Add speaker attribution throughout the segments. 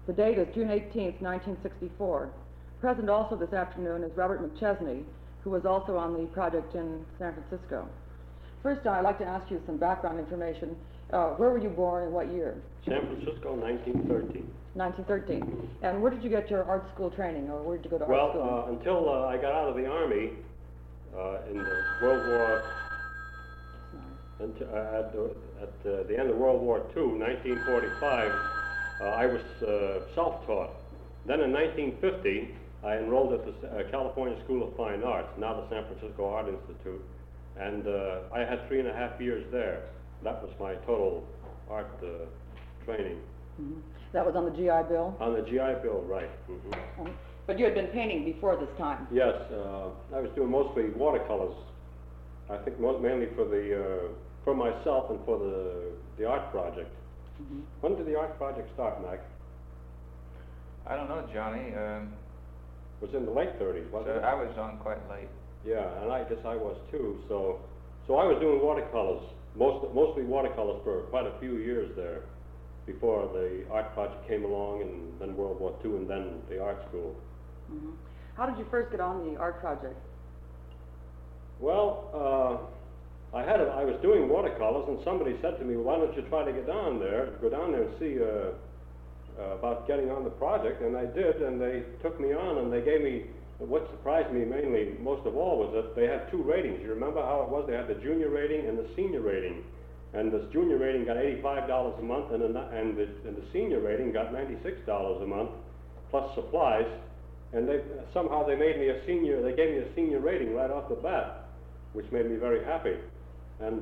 Speaker 1: The date is June 18th, 1964. Present also this afternoon is Robert McChesney, who was also on the project in San Francisco. First, I'd like to ask you some background information. Where were you born and what year?
Speaker 2: San Francisco, 1913.
Speaker 1: 1913. And where did you get your art school training, or where did you go to art school?
Speaker 2: Well, until I got out of the Army in the World War, at the end of World War II, 1945, I was self-taught. Then in 1950, I enrolled at the California School of Fine Arts, now the San Francisco Art Institute, and I had 3.5 years there. That was my total art training.
Speaker 1: Mm-hmm. That was on the GI Bill?
Speaker 2: On the GI Bill, right. Mm-hmm.
Speaker 1: But you had been painting before this time?
Speaker 2: Yes, I was doing mostly watercolors. I think mainly for myself and for the art project. Mm-hmm. When did the art project start, Mac?
Speaker 3: I don't know, Johnny.
Speaker 2: It was in the late 30s, wasn't it?
Speaker 3: I was on quite late.
Speaker 2: Yeah, and I guess I was too. So I was doing watercolors, mostly watercolors for quite a few years there, before the art project came along, and then World War II, and then the art school.
Speaker 1: Mm-hmm. How did you first get on the art project?
Speaker 2: Well, I was doing watercolors, and somebody said to me, "Why don't you try to go down there and see about getting on the project?" And I did, and they took me on, and they gave me. What surprised me most of all, was that they had 2 ratings. You remember how it was? They had the junior rating and the senior rating. And this junior rating got $85 a month, and the senior rating got $96 a month, plus supplies. And somehow they made me a senior. They gave me a senior rating right off the bat, which made me very happy. And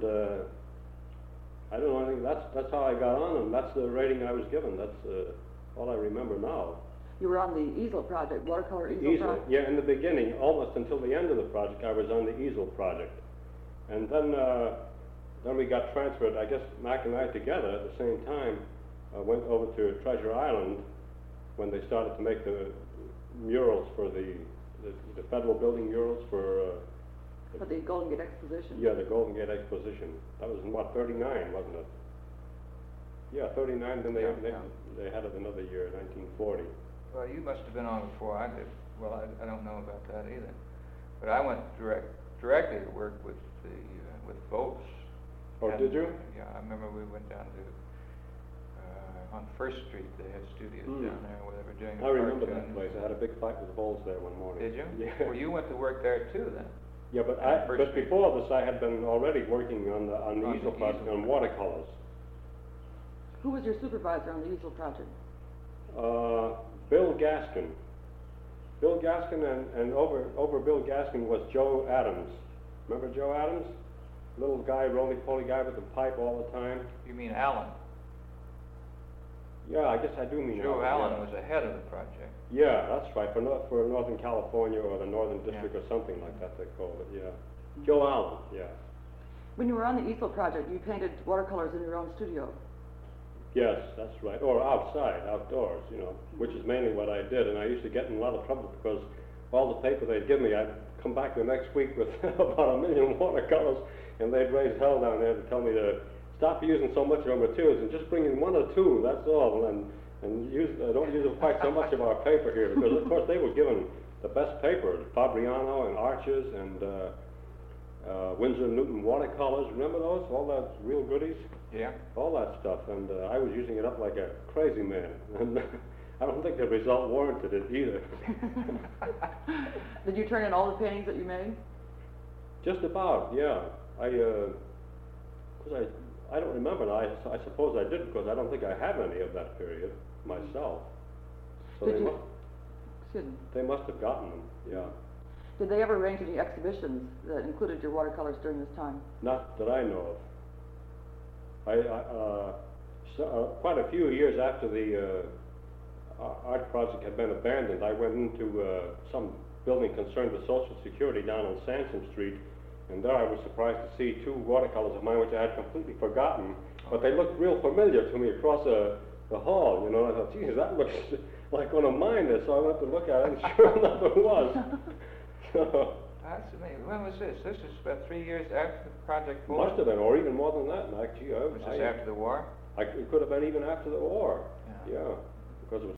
Speaker 2: I don't know. I think that's how I got on, and that's the rating I was given. That's all I remember now.
Speaker 1: You were on the easel project, watercolor easel project?
Speaker 2: Yeah, in the beginning, almost until the end of the project, I was on the easel project. And then we got transferred, I guess Mac and I together at the same time, went over to Treasure Island when they started to make the murals for the federal building murals for
Speaker 1: the Golden Gate Exposition?
Speaker 2: Yeah, the Golden Gate Exposition. That was in, 39, wasn't it? Yeah, 39, then they had it another year, 1940.
Speaker 3: Well, you must have been on before I did. Well, I don't know about that either. But I went directly to work with Votes.
Speaker 2: Oh, did you?
Speaker 3: Yeah, I remember we went down to on First Street. They had studios down there where they were doing.
Speaker 2: I remember that place. I had a big fight with Voles there one morning.
Speaker 3: Did you?
Speaker 2: Yeah.
Speaker 3: Well, you went to work there too, then.
Speaker 2: Yeah, but before this, I had been already working on the easel project on watercolors.
Speaker 1: Who was your supervisor on the easel project?
Speaker 2: Bill Gaskin. Bill Gaskin, and over Bill Gaskin was Joe Adams. Remember Joe Adams? Little guy, roly-poly guy with the pipe all the time.
Speaker 3: You mean Allen?
Speaker 2: Yeah, I guess I do mean
Speaker 3: Joe Allen was the head of the project.
Speaker 2: Yeah, that's right, for Northern California or the Northern District or something like that they called it, yeah. Joe Allen, yeah.
Speaker 1: When you were on the easel project, you painted watercolors in your own studio?
Speaker 2: Yes, that's right. Or outdoors, which is mainly what I did. And I used to get in a lot of trouble because all the paper they'd give me, I'd come back the next week with about 1 million watercolors, and they'd raise hell down there to tell me to stop using so much of our materials and just bring in 1 or 2, that's all. And don't use quite so much of our paper here, because of course they were given the best paper, Fabriano and Arches and Winsor Newton watercolors. Remember those? All those real goodies?
Speaker 3: Yeah.
Speaker 2: All that stuff, and I was using it up like a crazy man, and I don't think the result warranted it either.
Speaker 1: Did you turn in all the paintings that you made? Just
Speaker 2: about, yeah. I don't remember now. I suppose I did, because I don't think I have any of that period myself. So they must have gotten them, yeah.
Speaker 1: Did they ever arrange any exhibitions that included your watercolors during this time?
Speaker 2: Not that I know of. Quite a few years after the art project had been abandoned, I went into some building concerned with Social Security down on Sansom Street, and there I was surprised to see 2 watercolors of mine which I had completely forgotten, but they looked real familiar to me across the hall, and I thought, geez, that looks like one of mine there, so I went to look at it, and sure enough it was.
Speaker 3: That's amazing. When was this? This is about 3 years after the project.
Speaker 2: Must have been, or even more than that. Gee,
Speaker 3: was this after the war?
Speaker 2: It could have been even after the war. Yeah, because it was